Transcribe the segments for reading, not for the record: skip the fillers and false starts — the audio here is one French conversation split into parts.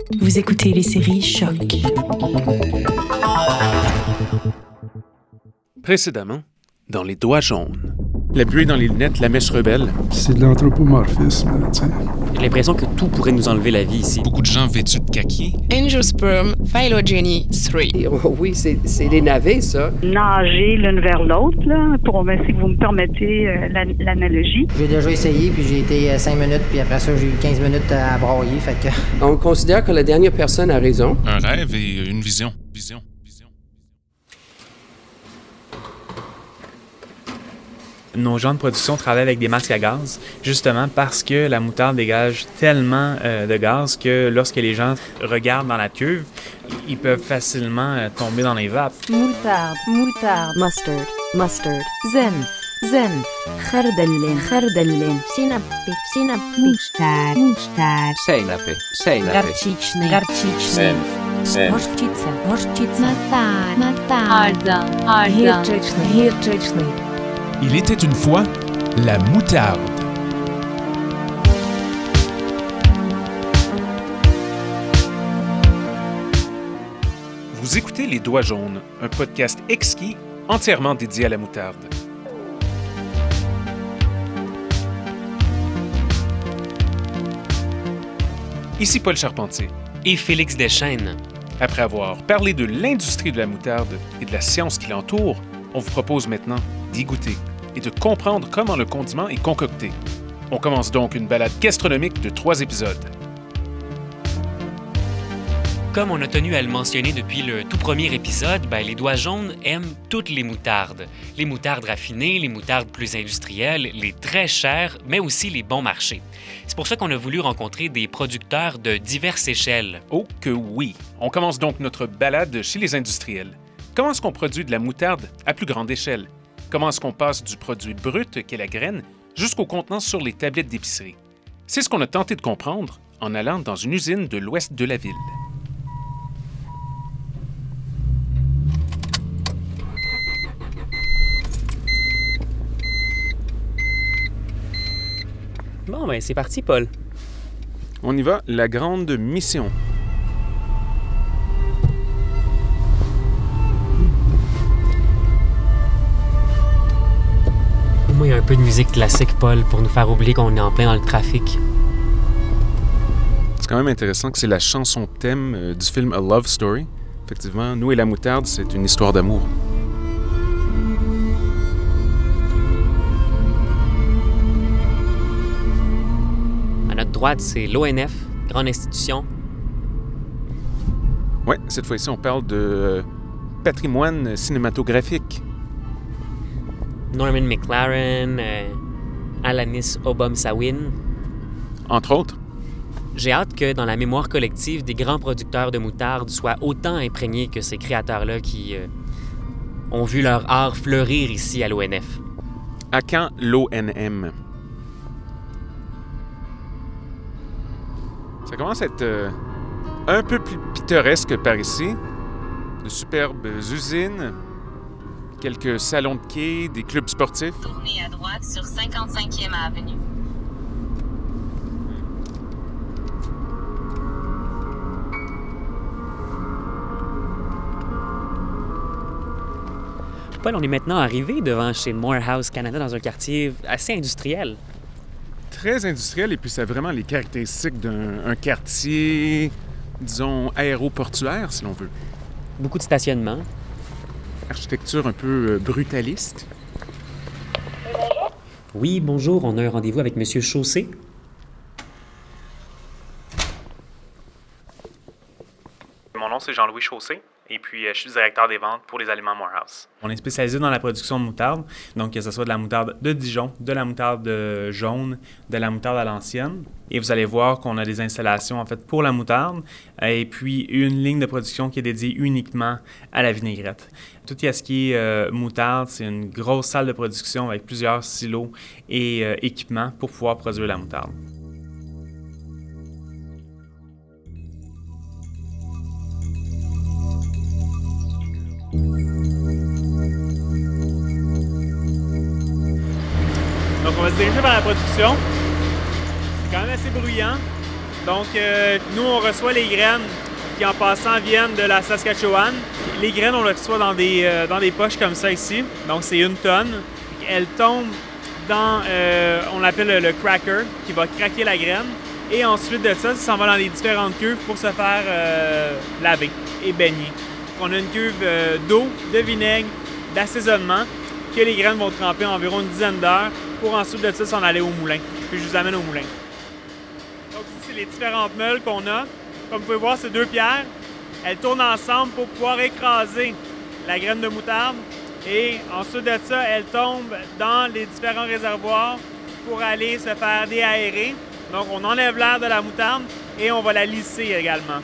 Vous écoutez les séries Choc. Précédemment, dans Les Doigts jaunes. La buée dans les lunettes, la mèche rebelle. C'est de l'anthropomorphisme, tu sais. J'ai l'impression que tout pourrait nous enlever la vie ici. Beaucoup de gens vêtus de kaki. Angiosperm Phylogeny 3. Oui, c'est des navets, ça. Nager l'une vers l'autre, là, si vous me permettez l'analogie. J'ai déjà essayé, puis j'ai été 5 minutes, puis après ça, j'ai eu 15 minutes à broyer, fait que... On considère que la dernière personne a raison. Un rêve et une vision. Nos gens de production travaillent avec des masques à gaz, justement parce que la moutarde dégage tellement de gaz que lorsque les gens regardent dans la cuve, ils peuvent facilement tomber dans les vapes. Moutarde, mustard, zen, خردلين, سينابي, مشتار, garczyczny, horzczyca, arda, hirczyczny. Il était une fois la moutarde. Vous écoutez Les Doigts jaunes, un podcast exquis entièrement dédié à la moutarde. Ici Paul Charpentier. Et Félix Deschênes. Après avoir parlé de l'industrie de la moutarde et de la science qui l'entoure, on vous propose maintenant d'y goûter et de comprendre comment le condiment est concocté. On commence donc une balade gastronomique de 3 épisodes. Comme on a tenu à le mentionner depuis le tout premier épisode, les Doigts jaunes aiment toutes les moutardes. Les moutardes raffinées, les moutardes plus industrielles, les très chères, mais aussi les bons marchés. C'est pour ça qu'on a voulu rencontrer des producteurs de diverses échelles. Oh que oui! On commence donc notre balade chez les industriels. Comment est-ce qu'on produit de la moutarde à plus grande échelle? Comment est-ce qu'on passe du produit brut, qu'est la graine, jusqu'au contenant sur les tablettes d'épicerie? C'est ce qu'on a tenté de comprendre en allant dans une usine de l'ouest de la ville. Bon, c'est parti, Paul. On y va, la grande mission. Moi, il y a un peu de musique classique, Paul, pour nous faire oublier qu'on est en plein dans le trafic. C'est quand même intéressant que c'est la chanson thème du film A Love Story. Effectivement, Nous et la moutarde, c'est une histoire d'amour. À notre droite, c'est l'ONF, grande institution. Ouais, cette fois-ci, on parle de patrimoine cinématographique. Norman McLaren, Alanis Obomsawin. Entre autres. J'ai hâte que dans la mémoire collective des grands producteurs de moutarde soient autant imprégnés que ces créateurs-là qui ont vu leur art fleurir ici à l'ONF. À quand l'ONM? Ça commence à être un peu plus pittoresque par ici. De superbes usines, quelques salons de quai, des clubs sportifs. Tournez à droite sur 55e avenue. Paul, on est maintenant arrivé devant chez Morehouse Canada dans un quartier assez industriel. Très industriel, et puis ça a vraiment les caractéristiques d'un quartier, disons, aéroportuaire, si l'on veut. Beaucoup de stationnement. Architecture un peu brutaliste. Oui, bonjour, on a un rendez-vous avec Monsieur Chaussé. Mon nom, c'est Jean-Louis Chaussé. Et puis, je suis directeur des ventes pour les aliments Morehouse. On est spécialisé dans la production de moutarde, donc que ce soit de la moutarde de Dijon, de la moutarde jaune, de la moutarde à l'ancienne. Et vous allez voir qu'on a des installations, en fait, pour la moutarde, et puis une ligne de production qui est dédiée uniquement à la vinaigrette. Tout ce qui est moutarde, c'est une grosse salle de production avec plusieurs silos et équipements pour pouvoir produire la moutarde. Donc, on va se diriger vers la production. C'est quand même assez bruyant. Donc, nous, on reçoit les graines qui, en passant, viennent de la Saskatchewan. Les graines, on les reçoit dans des poches comme ça ici. Donc, c'est 1 tonne. Elles tombent dans, on l'appelle le cracker, qui va craquer la graine. Et ensuite de ça s'en va dans les différentes cuves pour se faire laver et baigner. On a une cuve d'eau, de vinaigre, d'assaisonnement, que les graines vont tremper environ une dizaine d'heures pour ensuite de ça s'en aller au moulin. Puis je vous amène au moulin. Donc ici, c'est les différentes meules qu'on a. Comme vous pouvez voir, c'est 2 pierres. Elles tournent ensemble pour pouvoir écraser la graine de moutarde. Et ensuite de ça, elles tombent dans les différents réservoirs pour aller se faire déaérer. Donc, on enlève l'air de la moutarde et on va la lisser également.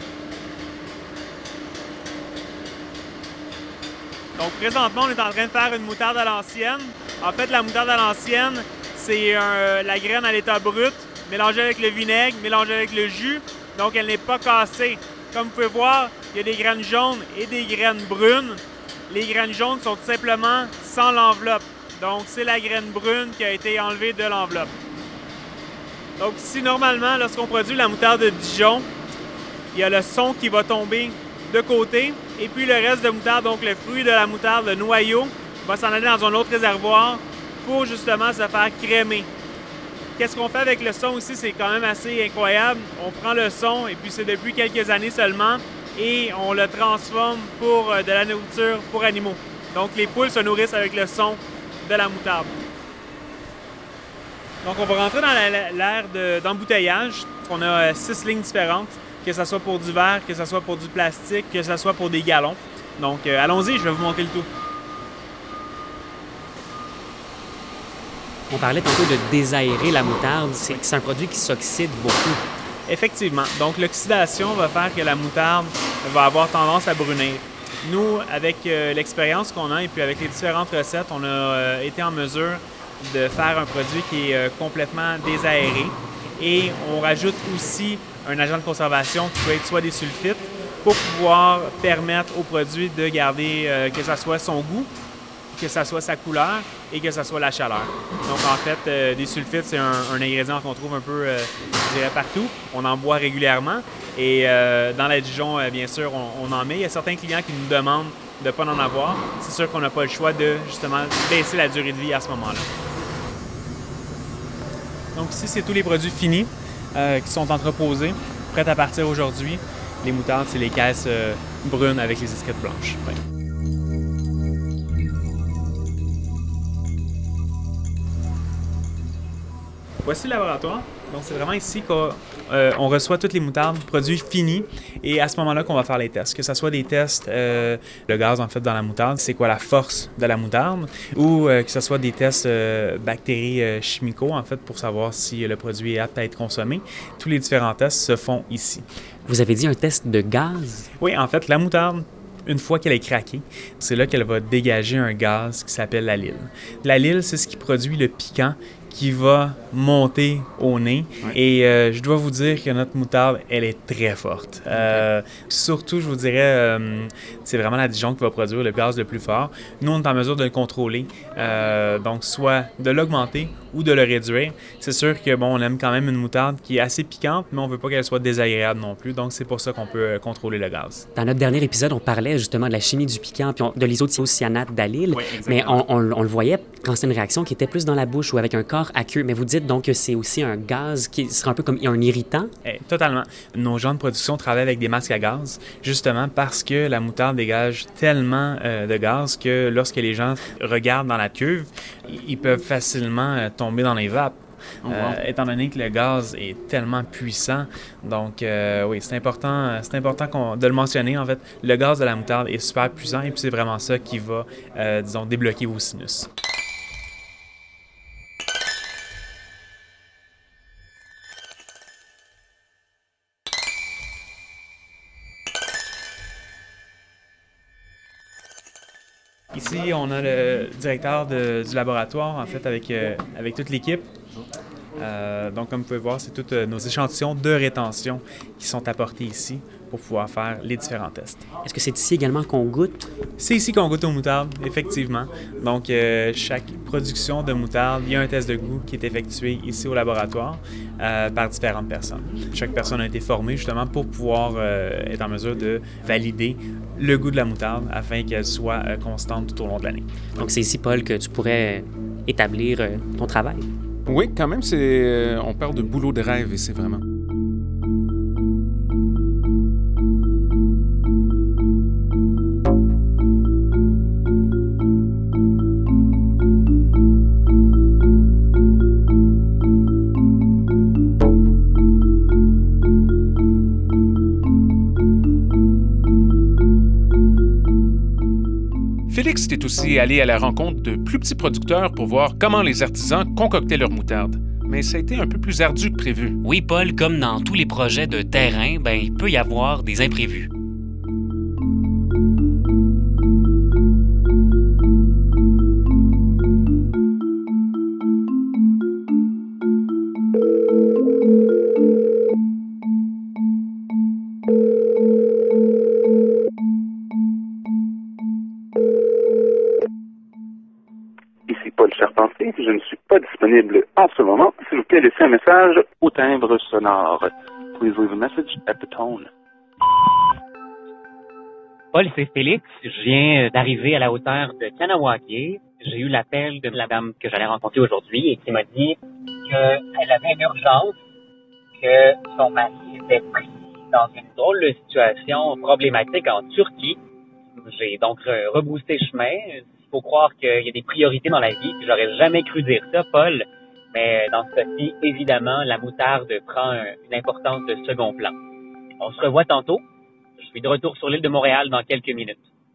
Donc, présentement, on est en train de faire une moutarde à l'ancienne. En fait, la moutarde à l'ancienne, c'est la graine à l'état brut, mélangée avec le vinaigre, mélangée avec le jus. Donc, elle n'est pas cassée. Comme vous pouvez voir, il y a des graines jaunes et des graines brunes. Les graines jaunes sont tout simplement sans l'enveloppe. Donc, c'est la graine brune qui a été enlevée de l'enveloppe. Donc ici, normalement, lorsqu'on produit la moutarde de Dijon, il y a le son qui va tomber de côté. Et puis le reste de moutarde, donc le fruit de la moutarde, le noyau, va s'en aller dans un autre réservoir pour justement se faire crémer. Qu'est-ce qu'on fait avec le son aussi, c'est quand même assez incroyable. On prend le son, et puis c'est depuis quelques années seulement, et on le transforme pour de la nourriture pour animaux. Donc les poules se nourrissent avec le son de la moutarde. Donc, on va rentrer dans l'ère d'embouteillage. On a 6 lignes différentes, que ce soit pour du verre, que ce soit pour du plastique, que ce soit pour des gallons. Donc, allons-y, je vais vous montrer le tout. On parlait tantôt de désaérer la moutarde. C'est un produit qui s'oxyde beaucoup. Effectivement. Donc, l'oxydation va faire que la moutarde va avoir tendance à brunir. Nous, avec l'expérience qu'on a et puis avec les différentes recettes, on a été en mesure de faire un produit qui est complètement désaéré. Et on rajoute aussi un agent de conservation qui peut être soit des sulfites pour pouvoir permettre au produit de garder que ce soit son goût, que ce soit sa couleur et que ce soit la chaleur. Donc en fait, des sulfites, c'est un ingrédient qu'on trouve un peu, je dirais, partout. On en boit régulièrement et dans la Dijon, bien sûr, on en met. Il y a certains clients qui nous demandent de ne pas en avoir. C'est sûr qu'on n'a pas le choix de, justement, baisser la durée de vie à ce moment-là. Donc ici, c'est tous les produits finis qui sont entreposés, prêts à partir aujourd'hui. Les moutardes, c'est les caisses brunes avec les étiquettes blanches. Ouais. Voici le laboratoire. Donc, c'est vraiment ici qu'on reçoit toutes les moutardes, produits finis, et à ce moment-là qu'on va faire les tests. Que ce soit des tests, le gaz, en fait, dans la moutarde, c'est quoi la force de la moutarde, ou que ce soit des tests bactéries chimicaux, en fait, pour savoir si le produit est apte à être consommé. Tous les différents tests se font ici. Vous avez dit un test de gaz? Oui, en fait, la moutarde, une fois qu'elle est craquée, c'est là qu'elle va dégager un gaz qui s'appelle l'allyle. L'allyle, c'est ce qui produit le piquant qui va monter au nez. Ouais. Et je dois vous dire que notre moutarde, elle est très forte. Surtout, je vous dirais, c'est vraiment la Dijon qui va produire le gaz le plus fort. Nous, on est en mesure de le contrôler, donc soit de l'augmenter ou de le réduire. C'est sûr que, bon, on aime quand même une moutarde qui est assez piquante, mais on ne veut pas qu'elle soit désagréable non plus. Donc, c'est pour ça qu'on peut contrôler le gaz. Dans notre dernier épisode, on parlait justement de la chimie du piquant puis de l'isothiocyanate d'allyle. Oui, mais on le voyait quand c'est une réaction qui était plus dans la bouche ou avec un corps aqueux. Mais vous dites donc que c'est aussi un gaz qui serait un peu comme un irritant? Totalement. Nos gens de production travaillent avec des masques à gaz, justement parce que la moutarde dégage tellement de gaz que lorsque les gens regardent dans la cuve, ils peuvent facilement tomber dans les vapes. Étant donné que le gaz est tellement puissant. Donc, oui, c'est important de le mentionner. En fait, le gaz de la moutarde est super puissant et puis c'est vraiment ça qui va, disons, débloquer vos sinus. Ici, on a le directeur du laboratoire, en fait, avec toute l'équipe. Donc, comme vous pouvez voir, c'est tous nos échantillons de rétention qui sont apportés ici pour pouvoir faire les différents tests. Est-ce que c'est ici également qu'on goûte? C'est ici qu'on goûte aux moutardes, effectivement. Donc, chaque production de moutarde, il y a un test de goût qui est effectué ici au laboratoire par différentes personnes. Chaque personne a été formée justement pour pouvoir être en mesure de valider le goût de la moutarde afin qu'elle soit constante tout au long de l'année. Donc, c'est ici, Paul, que tu pourrais établir ton travail? Oui, quand même, on parle de boulot de rêve ici, vraiment. Félix est aussi allé à la rencontre de plus petits producteurs pour voir comment les artisans concoctaient leur moutarde. Mais ça a été un peu plus ardu que prévu. Oui, Paul, comme dans tous les projets de terrain, il peut y avoir des imprévus. Charpentier, je ne suis pas disponible en ce moment. S'il vous plaît, laissez un message au timbre sonore. Please leave a message at the tone. Paul, c'est Félix. Je viens d'arriver à la hauteur de Kanawake. J'ai eu l'appel de la dame que j'allais rencontrer aujourd'hui et qui m'a dit qu'elle avait une urgence, que son mari était pris dans une drôle de situation problématique en Turquie. J'ai donc reboosté chemin. Il faut croire qu'il y a des priorités dans la vie. J'aurais jamais cru dire ça, Paul. Mais dans ce cas-ci, évidemment, la moutarde prend une importance de second plan. On se revoit tantôt. Je suis de retour sur l'île de Montréal dans quelques minutes.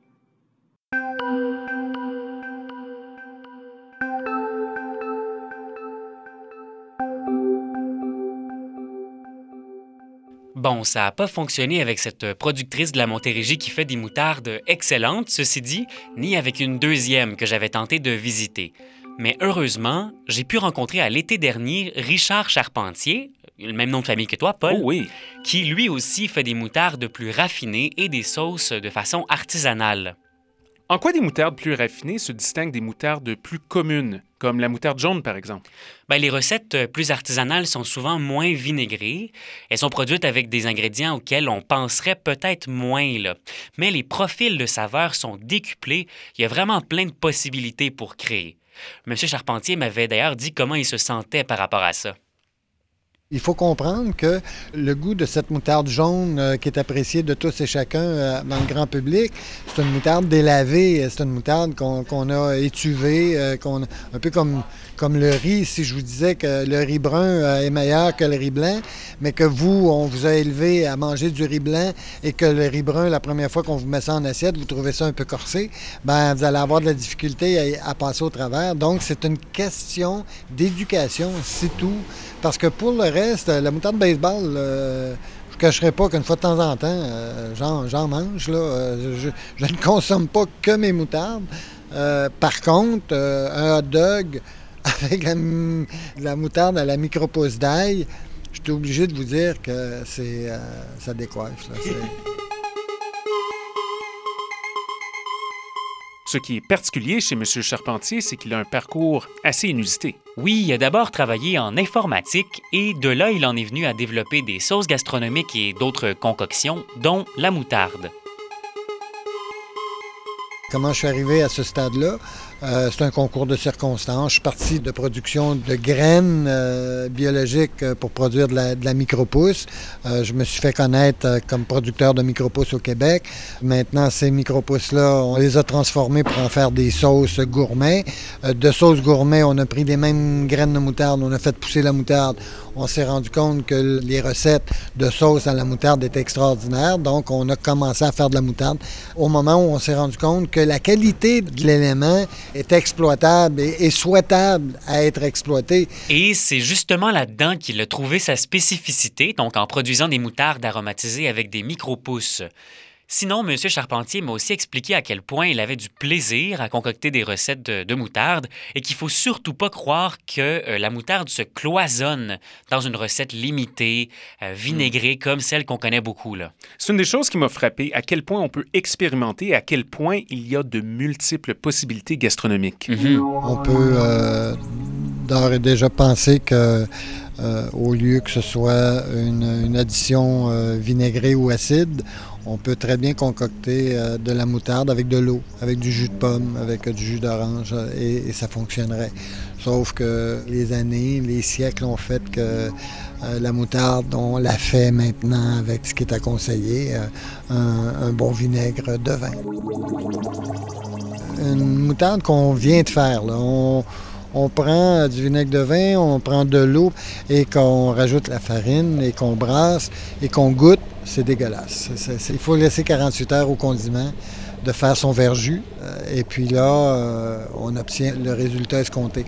Bon, ça n'a pas fonctionné avec cette productrice de la Montérégie qui fait des moutardes excellentes, ceci dit, ni avec une deuxième que j'avais tenté de visiter. Mais heureusement, j'ai pu rencontrer à l'été dernier Richard Charpentier, le même nom de famille que toi, Paul, qui lui aussi fait des moutardes plus raffinées et des sauces de façon artisanale. En quoi des moutardes plus raffinées se distinguent des moutardes plus communes, comme la moutarde jaune, par exemple? Les recettes plus artisanales sont souvent moins vinaigrées. Elles sont produites avec des ingrédients auxquels on penserait peut-être moins, là. Mais les profils de saveurs sont décuplés. Il y a vraiment plein de possibilités pour créer. Monsieur Charpentier m'avait d'ailleurs dit comment il se sentait par rapport à ça. Il faut comprendre que le goût de cette moutarde jaune qui est appréciée de tous et chacun dans le grand public, c'est une moutarde délavée, c'est une moutarde qu'on a étuvée, un peu comme le riz. Si je vous disais que le riz brun est meilleur que le riz blanc, mais que vous, on vous a élevé à manger du riz blanc et que le riz brun, la première fois qu'on vous met ça en assiette, vous trouvez ça un peu corsé, vous allez avoir de la difficulté à passer au travers. Donc, c'est une question d'éducation, c'est tout. Parce que pour le reste, la moutarde baseball, je ne cacherai pas qu'une fois de temps en temps, j'en mange. Là. Je ne consomme pas que mes moutardes. Par contre, un hot dog avec la moutarde à la micro-pouce d'ail, je suis obligé de vous dire que ça décoiffe. Là. Ce qui est particulier chez M. Charpentier, c'est qu'il a un parcours assez inusité. Oui, il a d'abord travaillé en informatique et de là, il en est venu à développer des sauces gastronomiques et d'autres concoctions, dont la moutarde. Comment je suis arrivé à ce stade-là? C'est un concours de circonstances. Je suis parti de production de graines biologiques pour produire de la micro-pousse. Je me suis fait connaître comme producteur de micro-pousse au Québec. Maintenant, ces micro-pousses-là, on les a transformées pour en faire des sauces gourmets. De sauces gourmets, on a pris les mêmes graines de moutarde, on a fait pousser la moutarde. On s'est rendu compte que les recettes de sauce à la moutarde étaient extraordinaires. Donc, on a commencé à faire de la moutarde au moment où on s'est rendu compte que la qualité de l'élément est exploitable et souhaitable à être exploité. Et c'est justement là-dedans qu'il a trouvé sa spécificité, donc en produisant des moutardes aromatisées avec des micro-pousses. Sinon, M. Charpentier m'a aussi expliqué à quel point il avait du plaisir à concocter des recettes de moutarde et qu'il faut surtout pas croire que la moutarde se cloisonne dans une recette limitée, vinaigrée, comme celle qu'on connaît beaucoup, là. C'est une des choses qui m'a frappé, à quel point on peut expérimenter, à quel point il y a de multiples possibilités gastronomiques. On peut d'ores et déjà penser que au lieu que ce soit une addition vinaigrée ou acide, on peut très bien concocter de la moutarde avec de l'eau, avec du jus de pomme, avec du jus d'orange, et ça fonctionnerait. Sauf que les années, les siècles ont fait que la moutarde, on la fait maintenant avec ce qui est à conseiller, un bon vinaigre de vin. Une moutarde qu'on vient de faire, là, on prend du vinaigre de vin, on prend de l'eau et qu'on rajoute la farine et qu'on brasse et qu'on goûte, c'est dégueulasse. Il faut laisser 48 heures au condiment de faire son verjus et puis là, on obtient le résultat escompté.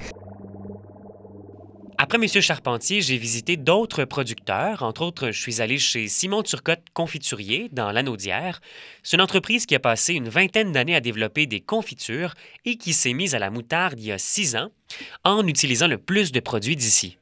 Après M. Charpentier, j'ai visité d'autres producteurs. Entre autres, je suis allé chez Simon Turcotte Confiturier, dans l'Anaudière. C'est une entreprise qui a passé une vingtaine d'années à développer des confitures et qui s'est mise à la moutarde il y a 6 ans, en utilisant le plus de produits d'ici.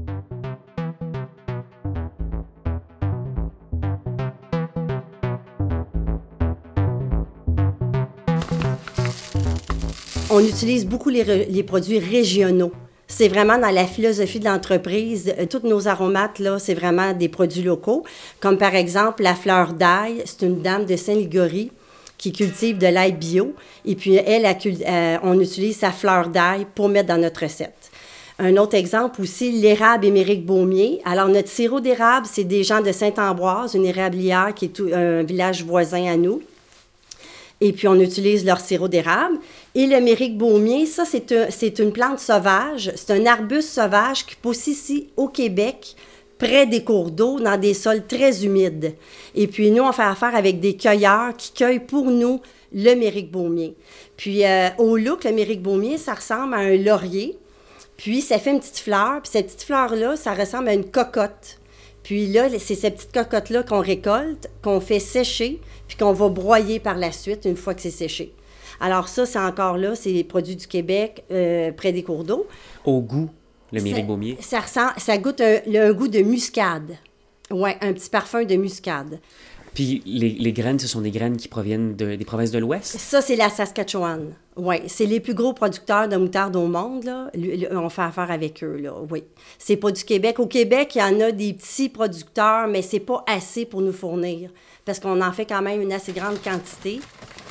On utilise beaucoup les produits régionaux. C'est vraiment dans la philosophie de l'entreprise. Tous nos aromates, là, c'est vraiment des produits locaux. Comme par exemple, la fleur d'ail, c'est une dame de Saint-Ligorie qui cultive de l'ail bio. Et puis, on utilise sa fleur d'ail pour mettre dans notre recette. Un autre exemple aussi, l'érable Émeric Beaumier. Alors, notre sirop d'érable, c'est des gens de Saint-Ambroise, une érablière qui est un village voisin à nous. Et puis, on utilise leur sirop d'érable. Et le Émeric Beaumier, ça, c'est une plante sauvage. C'est un arbuste sauvage qui pousse ici, au Québec, près des cours d'eau, dans des sols très humides. Et puis, nous, on fait affaire avec des cueilleurs qui cueillent pour nous le Émeric Beaumier. Puis, au look, le Émeric Beaumier, ça ressemble à un laurier. Puis, ça fait une petite fleur. Puis, cette petite fleur-là, ça ressemble à une cocotte. Puis là, c'est ces petites cocottes-là qu'on récolte, qu'on fait sécher, puis qu'on va broyer par la suite une fois que c'est séché. Alors ça, c'est encore là, c'est les produits du Québec, près des cours d'eau. Au goût, le Émeric Beaumier? Ça goûte un goût de muscade. Oui, un petit parfum de muscade. Puis les graines, ce sont des graines qui proviennent des provinces de l'Ouest? Ça, c'est la Saskatchewan. Oui, c'est les plus gros producteurs de moutarde au monde, là. On fait affaire avec eux, là, oui. C'est pas du Québec. Au Québec, il y en a des petits producteurs, mais c'est pas assez pour nous fournir, parce qu'on en fait quand même une assez grande quantité.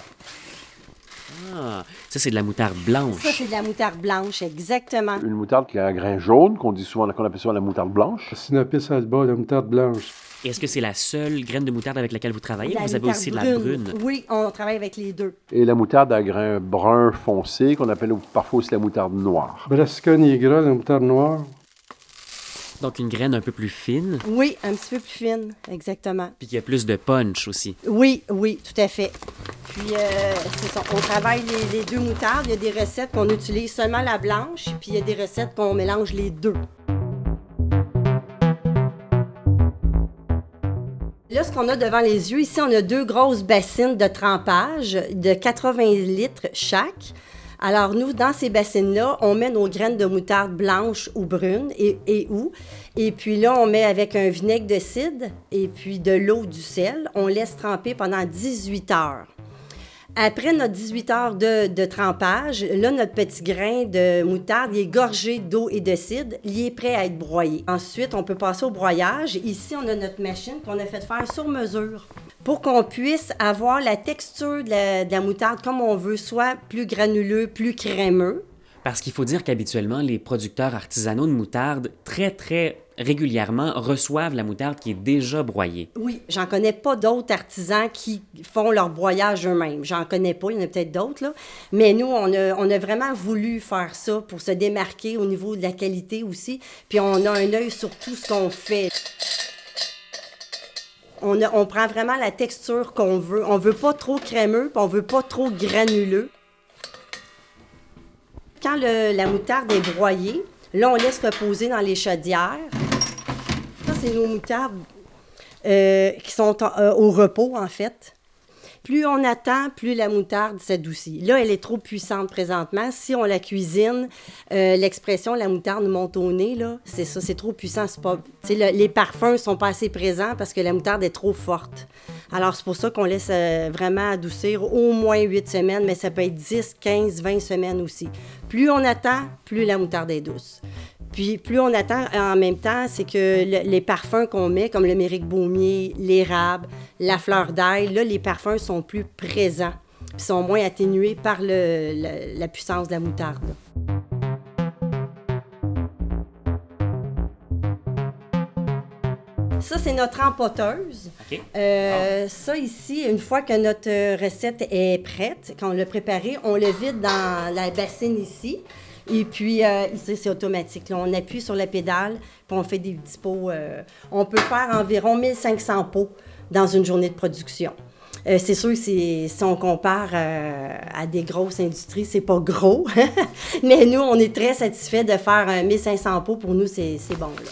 Ah, ça, c'est de la moutarde blanche. Ça, c'est de la moutarde blanche, exactement. Une moutarde qui a un grain jaune, qu'on appelle souvent la moutarde blanche. Sinapis alba, la moutarde blanche. Est-ce que c'est la seule graine de moutarde avec laquelle vous travaillez? Vous avez aussi de la brune? Oui, on travaille avec les deux. Et la moutarde à grain brun foncé, qu'on appelle parfois aussi la moutarde noire. Brassica nigra, la moutarde noire. Donc, une graine un peu plus fine. Oui, un petit peu plus fine, exactement. Puis qu'il y a plus de punch aussi. Oui, tout à fait. Puis, c'est ça, on travaille les deux moutardes. Il y a des recettes qu'on utilise seulement la blanche, puis il y a des recettes qu'on mélange les deux. Là, ce qu'on a devant les yeux, ici, on a 2 grosses bassines de trempage de 80 litres chaque. Alors, nous, dans ces bassines-là, on met nos graines de moutarde blanches ou brunes et puis là, on met avec un vinaigre de cidre et puis de l'eau, du sel. On laisse tremper pendant 18 heures. Après notre 18 heures de trempage, là, notre petit grain de moutarde, il est gorgé d'eau et de cidre. Il est prêt à être broyé. Ensuite, on peut passer au broyage. Ici, on a notre machine qu'on a fait faire sur mesure pour qu'on puisse avoir la texture de la moutarde comme on veut, soit plus granuleux, plus crémeux. Parce qu'il faut dire qu'habituellement, les producteurs artisanaux de moutarde, très, très régulièrement, reçoivent la moutarde qui est déjà broyée. Oui, j'en connais pas d'autres artisans qui font leur broyage eux-mêmes. J'en connais pas, il y en a peut-être d'autres, là. Mais nous, on a vraiment voulu faire ça pour se démarquer au niveau de la qualité aussi. Puis on a un œil sur tout ce qu'on fait. On prend vraiment la texture qu'on veut. On veut pas trop crémeux, puis on veut pas trop granuleux. Quand la moutarde est broyée, là, on laisse reposer dans les chaudières. Ça, c'est nos moutardes qui sont au repos, en fait. Plus on attend, plus la moutarde s'adoucit. Là, elle est trop puissante présentement. Si on la cuisine, l'expression « la moutarde monte au nez », là, c'est ça, c'est trop puissant. C'est pas, les parfums ne sont pas assez présents parce que la moutarde est trop forte. Alors, c'est pour ça qu'on laisse vraiment adoucir au moins 8 semaines, mais ça peut être 10, 15, 20 semaines aussi. Plus on attend, plus la moutarde est douce. Puis, plus on attend, en même temps, c'est que les parfums qu'on met, comme le méric baumier, l'érable, la fleur d'ail, là, les parfums sont plus présents, puis sont moins atténués par la puissance de la moutarde. Ça, c'est notre empoteuse. OK. Ça, ici, une fois que notre recette est prête, quand on l'a préparée, on le vide dans la bassine ici. Et puis, ici, c'est automatique. Là, on appuie sur la pédale, puis on fait des petits pots. On peut faire environ 1500 pots dans une journée de production. C'est sûr que si on compare à des grosses industries, c'est pas gros. Mais nous, on est très satisfaits de faire 1500 pots. Pour nous, c'est bon, là.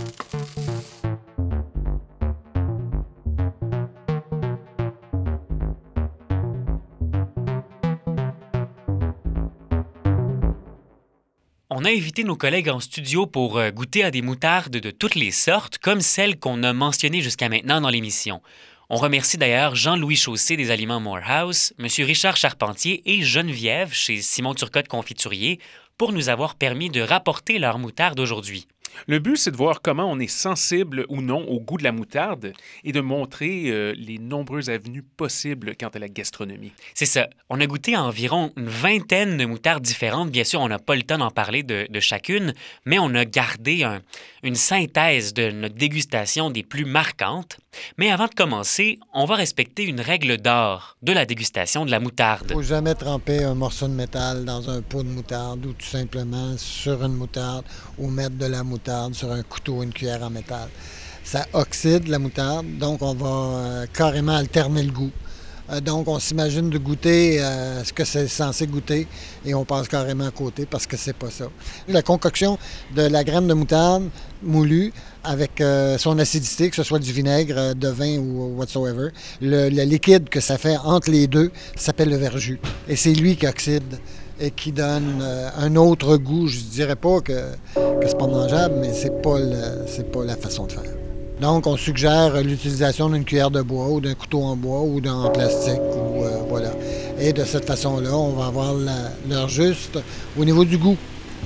On a invité nos collègues en studio pour goûter à des moutardes de toutes les sortes, comme celles qu'on a mentionnées jusqu'à maintenant dans l'émission. On remercie d'ailleurs Jean-Louis Chaussé des Aliments Morehouse, M. Richard Charpentier et Geneviève chez Simon Turcotte Confiturier pour nous avoir permis de rapporter leur moutarde aujourd'hui. Le but, c'est de voir comment on est sensible ou non au goût de la moutarde et de montrer les nombreuses avenues possibles quant à la gastronomie. C'est ça. On a goûté à environ une vingtaine de moutardes différentes. Bien sûr, on n'a pas le temps d'en parler de chacune, mais on a gardé une synthèse de notre dégustation des plus marquantes. Mais avant de commencer, on va respecter une règle d'or de la dégustation de la moutarde. Il ne faut jamais tremper un morceau de métal dans un pot de moutarde ou tout simplement sur une moutarde ou mettre de la moutarde sur un couteau ou une cuillère en métal. Ça oxyde la moutarde, donc on va carrément alterner le goût. Donc, on s'imagine de goûter ce que c'est censé goûter et on passe carrément à côté parce que c'est pas ça. La concoction de la graine de moutarde moulue avec son acidité, que ce soit du vinaigre, de vin ou whatsoever, le liquide que ça fait entre les deux s'appelle le verjus. Et c'est lui qui oxyde et qui donne un autre goût. Je dirais pas que c'est pas mangeable, mais c'est pas la façon de faire. Donc, on suggère l'utilisation d'une cuillère de bois ou d'un couteau en bois ou en plastique. Voilà. Et de cette façon-là, on va avoir l'heure juste au niveau du goût.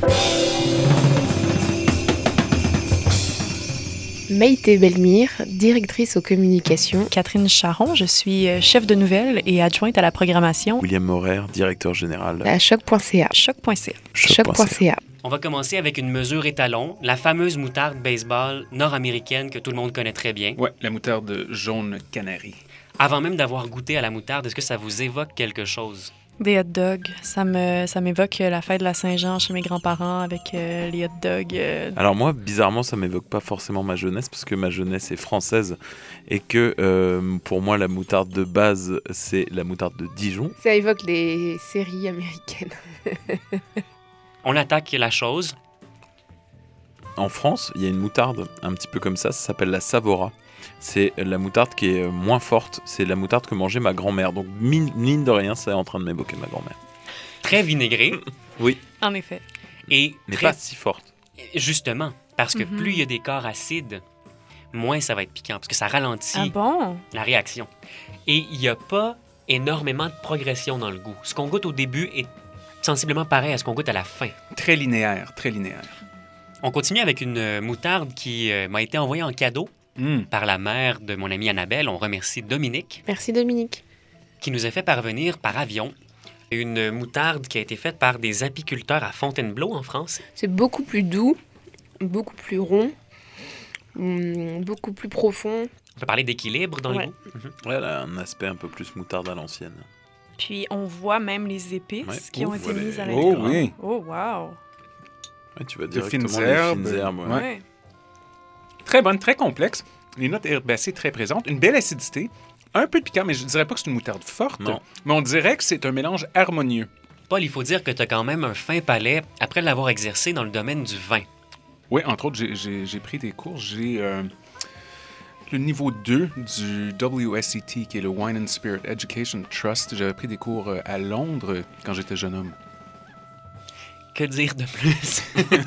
Maïté Bellemire, directrice aux communications. Catherine Charron, je suis chef de nouvelles et adjointe à la programmation. William Morer, directeur général. À choc.ca. Choc.ca. Choc.ca. On va commencer avec une mesure étalon, la fameuse moutarde baseball nord-américaine que tout le monde connaît très bien. Oui, la moutarde jaune canari. Avant même d'avoir goûté à la moutarde, est-ce que ça vous évoque quelque chose? Des hot dogs. Ça m'évoque la fête de la Saint-Jean chez mes grands-parents avec les hot dogs. Alors moi, bizarrement, ça m'évoque pas forcément ma jeunesse parce que ma jeunesse est française et que pour moi, la moutarde de base, c'est la moutarde de Dijon. Ça évoque les séries américaines. On attaque la chose. En France, il y a une moutarde un petit peu comme ça s'appelle la Savora. C'est la moutarde qui est moins forte, c'est la moutarde que mangeait ma grand-mère. Donc, mine de rien, ça est en train de m'évoquer ma grand-mère. Très vinaigrée. Oui. En effet. Et mais pas si forte. Justement, parce que plus il y a des corps acides, moins ça va être piquant, parce que ça ralentit la réaction. Et il n'y a pas énormément de progression dans le goût. Ce qu'on goûte au début est sensiblement pareil à ce qu'on goûte à la fin. Très linéaire, très linéaire. On continue avec une moutarde qui m'a été envoyée en cadeau par la mère de mon amie Annabelle. On remercie Dominique. Merci Dominique. Qui nous a fait parvenir par avion une moutarde qui a été faite par des apiculteurs à Fontainebleau en France. C'est beaucoup plus doux, beaucoup plus rond, beaucoup plus profond. On peut parler d'équilibre dans le goût. Ouais, elle a un aspect un peu plus moutarde à l'ancienne. Puis on voit même les épices qui ont été mises à l'intérieur. Oh oui! Oh wow! Ouais, tu vas de directement fines herbes. Ouais. Très bonne, très complexe. Les notes herbacées très présentes. Une belle acidité. Un peu de piquant, mais je ne dirais pas que c'est une moutarde forte. Non. Mais on dirait que c'est un mélange harmonieux. Paul, il faut dire que tu as quand même un fin palais après l'avoir exercé dans le domaine du vin. Oui, entre autres, j'ai pris des cours. J'ai le niveau 2 du WSET, qui est le Wine and Spirit Education Trust. J'avais pris des cours à Londres quand j'étais jeune homme. Que dire de plus?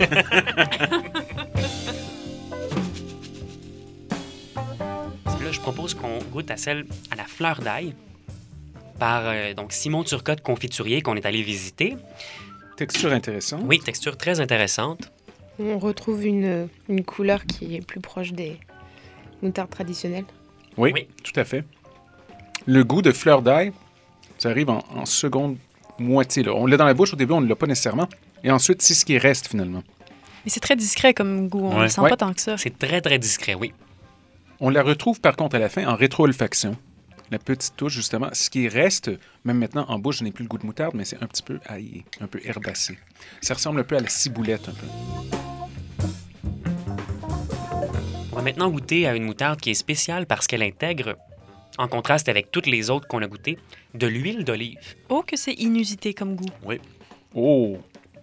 Là, je propose qu'on goûte à celle à la fleur d'ail par donc Simon Turcotte, confiturier, qu'on est allé visiter. Texture intéressante. Oui, texture très intéressante. On retrouve une couleur qui est plus proche des moutardes traditionnelles. Oui, tout à fait. Le goût de fleur d'ail, ça arrive en seconde moitié. Là. On l'a dans la bouche au début, on ne l'a pas nécessairement. Et ensuite, c'est ce qui reste finalement. Mais c'est très discret comme goût. On ne le sent pas tant que ça. C'est très, très discret, oui. On la retrouve par contre à la fin en rétro-olfaction. La petite touche, justement. Ce qui reste, même maintenant en bouche, je n'ai plus le goût de moutarde, mais c'est un petit peu aillé, un peu herbacé. Ça ressemble un peu à la ciboulette, un peu. On va maintenant goûter à une moutarde qui est spéciale parce qu'elle intègre, en contraste avec toutes les autres qu'on a goûtées, de l'huile d'olive. Oh, que c'est inusité comme goût. Oui. Oh!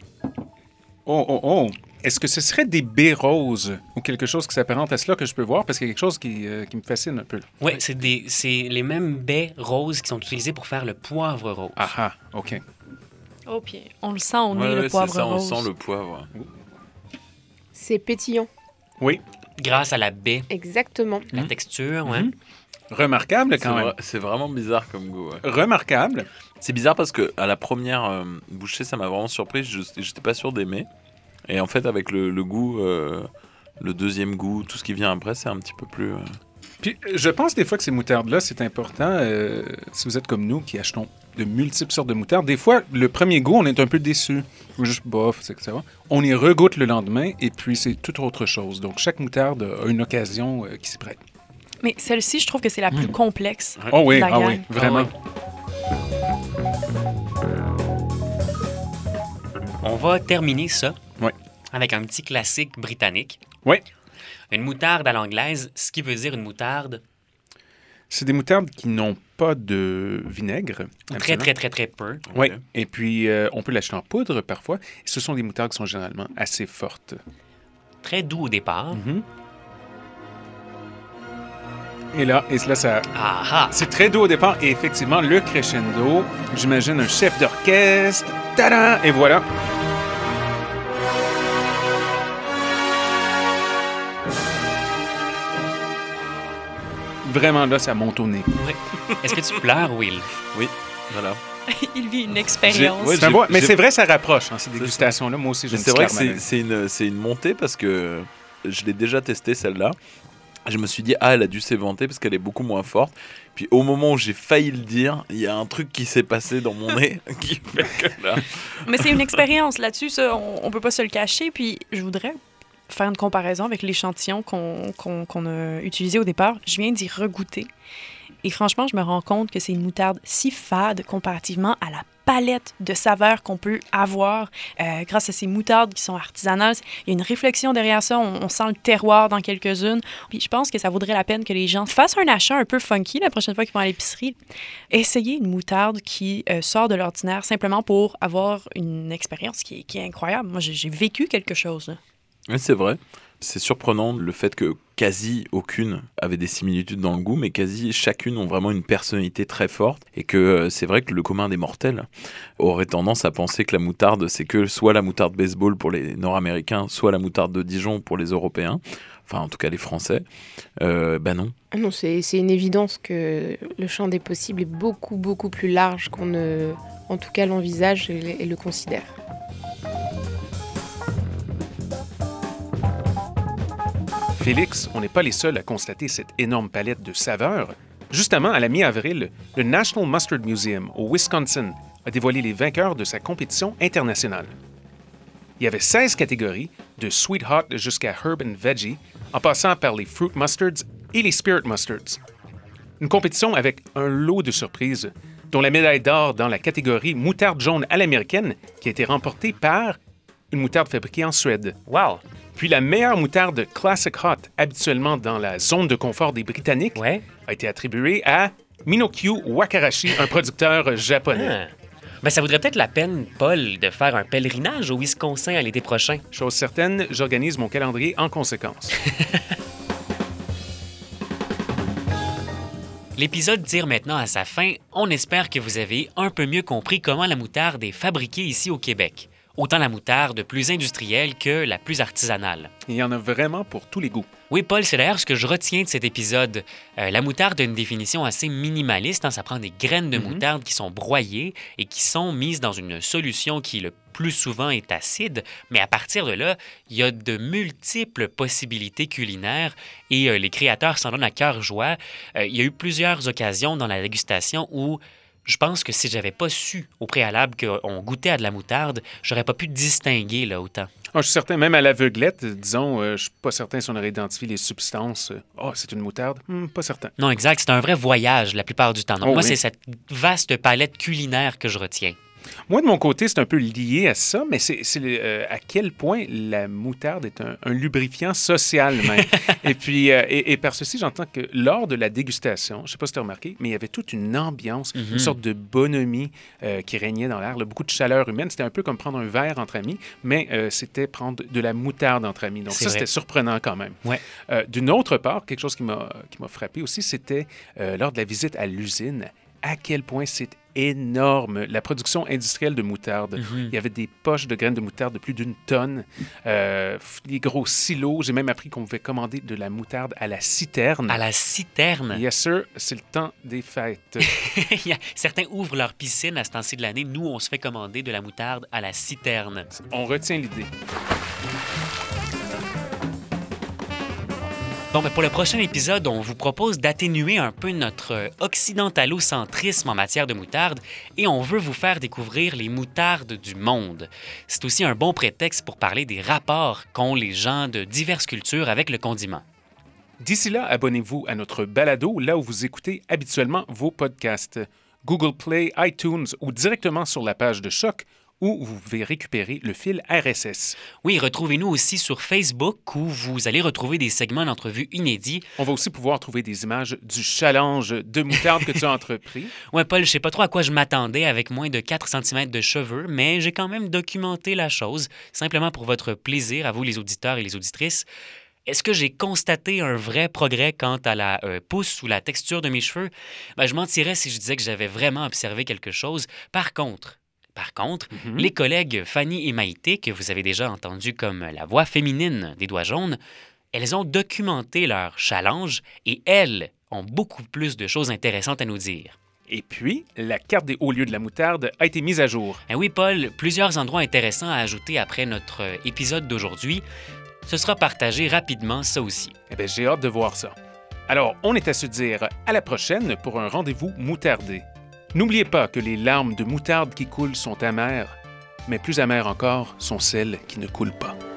Oh! Est-ce que ce serait des baies roses ou quelque chose qui s'apparente à cela que je peux voir? Parce qu'il y a quelque chose qui me fascine un peu. Oui, c'est les mêmes baies roses qui sont utilisées pour faire le poivre rose. Ah, OK. Oh, puis on le sent au nez, le poivre ça, rose. on sent le poivre. C'est pétillant. Oui. Grâce à la baie. Exactement. La texture, ouais. Remarquable quand même. C'est vraiment bizarre comme goût. Ouais. Remarquable. C'est bizarre parce que à la première bouchée, ça m'a vraiment surpris. J'étais pas sûr d'aimer. Et en fait, avec le goût, le deuxième goût, tout ce qui vient après, c'est un petit peu plus... Puis, je pense des fois que ces moutardes-là, c'est important, si vous êtes comme nous, qui achetons de multiples sortes de moutardes, des fois, le premier goût, on est un peu déçu. Ou juste bof, etc. On y regoute le lendemain, et puis c'est tout autre chose. Donc, chaque moutarde a une occasion qui s'y prête. Mais celle-ci, je trouve que c'est la plus complexe. Oh oui, de la gang. oui, vraiment. On va terminer ça ouais. avec un petit classique britannique. Oui. Une moutarde à l'anglaise, ce qui veut dire une moutarde... C'est des moutardes qui n'ont pas de vinaigre. Très, très, très, très peu. Oui, okay. Et puis on peut l'acheter en poudre parfois. Et ce sont des moutardes qui sont généralement assez fortes. Très doux au départ. Mm-hmm. Et là, ça... Ah-ha. C'est très doux au départ. Et effectivement, le crescendo, j'imagine un chef d'orchestre. Tadam! Et voilà. Vraiment, là, ça monte au nez. Oui. Est-ce que tu pleures, Will? Oui, voilà. Il vit une expérience. Mais c'est vrai, ça rapproche, ces dégustations-là. Moi aussi, c'est vrai que c'est une montée parce que je l'ai déjà testé, celle-là. Je me suis dit, elle a dû s'éventer parce qu'elle est beaucoup moins forte. Puis au moment où j'ai failli le dire, il y a un truc qui s'est passé dans mon nez qui fait que là... Mais c'est une expérience là-dessus, ça, on peut pas se le cacher. Puis je voudrais faire une comparaison avec l'échantillon qu'on a utilisé au départ. Je viens d'y regoûter. Et franchement, je me rends compte que c'est une moutarde si fade comparativement à la palette de saveurs qu'on peut avoir grâce à ces moutardes qui sont artisanales. Il y a une réflexion derrière ça. On sent le terroir dans quelques-unes. Puis je pense que ça vaudrait la peine que les gens fassent un achat un peu funky la prochaine fois qu'ils vont à l'épicerie. Essayez une moutarde qui sort de l'ordinaire simplement pour avoir une expérience qui est incroyable. Moi, j'ai vécu quelque chose, là. Oui, c'est vrai. C'est surprenant le fait que quasi aucune avait des similitudes dans le goût, mais quasi chacune ont vraiment une personnalité très forte. Et que c'est vrai que le commun des mortels aurait tendance à penser que la moutarde, c'est que soit la moutarde baseball pour les Nord-Américains, soit la moutarde de Dijon pour les Européens. Enfin, en tout cas, les Français. Non. Ah non, c'est une évidence que le champ des possibles est beaucoup, beaucoup plus large qu'on ne, en tout cas, l'envisage et le considère. Félix, on n'est pas les seuls à constater cette énorme palette de saveurs. Justement, à la mi-avril, le National Mustard Museum au Wisconsin a dévoilé les vainqueurs de sa compétition internationale. Il y avait 16 catégories, de Sweet Hot jusqu'à Herb and Veggie, en passant par les Fruit Mustards et les Spirit Mustards. Une compétition avec un lot de surprises, dont la médaille d'or dans la catégorie moutarde jaune à l'américaine, qui a été remportée par une moutarde fabriquée en Suède. Wow! Puis la meilleure moutarde Classic Hot, habituellement dans la zone de confort des Britanniques, a été attribuée à Minokyu Wakarashi, un producteur japonais. Ben, ça vaudrait peut-être la peine, Paul, de faire un pèlerinage au Wisconsin à l'été prochain. Chose certaine, j'organise mon calendrier en conséquence. L'épisode tire maintenant à sa fin. On espère que vous avez un peu mieux compris comment la moutarde est fabriquée ici au Québec. Autant la moutarde plus industrielle que la plus artisanale. Il y en a vraiment pour tous les goûts. Oui, Paul, c'est d'ailleurs ce que je retiens de cet épisode. La moutarde a une définition assez minimaliste. Ça prend des graines de moutarde qui sont broyées et qui sont mises dans une solution qui le plus souvent est acide. Mais à partir de là, il y a de multiples possibilités culinaires et les créateurs s'en donnent à cœur joie. Il y a eu plusieurs occasions dans la dégustation où je pense que si j'avais pas su au préalable qu'on goûtait à de la moutarde, j'aurais pas pu distinguer là autant. Je suis certain, même à l'aveuglette, disons, je suis pas certain si on aurait identifié les substances. C'est une moutarde? Pas certain. Non, exact. C'est un vrai voyage la plupart du temps. Donc, moi, oui. c'est cette vaste palette culinaire que je retiens. Moi, de mon côté, c'est un peu lié à ça, mais c'est à quel point la moutarde est un lubrifiant social même. Et puis, et par ceci, j'entends que lors de la dégustation, je ne sais pas si tu as remarqué, mais il y avait toute une ambiance, une sorte de bonhomie qui régnait dans l'air, beaucoup de chaleur humaine. C'était un peu comme prendre un verre entre amis, mais c'était prendre de la moutarde entre amis. Donc c'était surprenant quand même. Ouais. D'une autre part, quelque chose qui m'a frappé aussi, c'était lors de la visite à l'usine, à quel point c'est énorme. La production industrielle de moutarde. Il y avait des poches de graines de moutarde de plus d'1 tonne, des gros silos. J'ai même appris qu'on pouvait commander de la moutarde à la citerne. À la citerne? Yes, sir. C'est le temps des fêtes. Certains ouvrent leur piscine à ce temps-ci de l'année. Nous, on se fait commander de la moutarde à la citerne. On retient l'idée. Bon, mais pour le prochain épisode, on vous propose d'atténuer un peu notre occidentalocentrisme en matière de moutarde et on veut vous faire découvrir les moutardes du monde. C'est aussi un bon prétexte pour parler des rapports qu'ont les gens de diverses cultures avec le condiment. D'ici là, abonnez-vous à notre balado là où vous écoutez habituellement vos podcasts. Google Play, iTunes ou directement sur la page de Choc où vous pouvez récupérer le fil RSS. Oui, retrouvez-nous aussi sur Facebook où vous allez retrouver des segments d'entrevues inédits. On va aussi pouvoir trouver des images du challenge de moutarde que tu as entrepris. Ouais, Paul, je sais pas trop à quoi je m'attendais avec moins de 4 cm de cheveux, mais j'ai quand même documenté la chose, simplement pour votre plaisir, à vous les auditeurs et les auditrices. Est-ce que j'ai constaté un vrai progrès quant à la pousse ou la texture de mes cheveux? Je mentirais si je disais que j'avais vraiment observé quelque chose. Par contre, les collègues Fanny et Maïté, que vous avez déjà entendu comme la voix féminine des Doigts jaunes, elles ont documenté leur challenge et elles ont beaucoup plus de choses intéressantes à nous dire. Et puis, la carte des hauts lieux de la moutarde a été mise à jour. Oui, Paul, plusieurs endroits intéressants à ajouter après notre épisode d'aujourd'hui. Ce sera partagé rapidement, ça aussi. J'ai hâte de voir ça. Alors, on est à se dire à la prochaine pour un rendez-vous moutardé. N'oubliez pas que les larmes de moutarde qui coulent sont amères, mais plus amères encore sont celles qui ne coulent pas.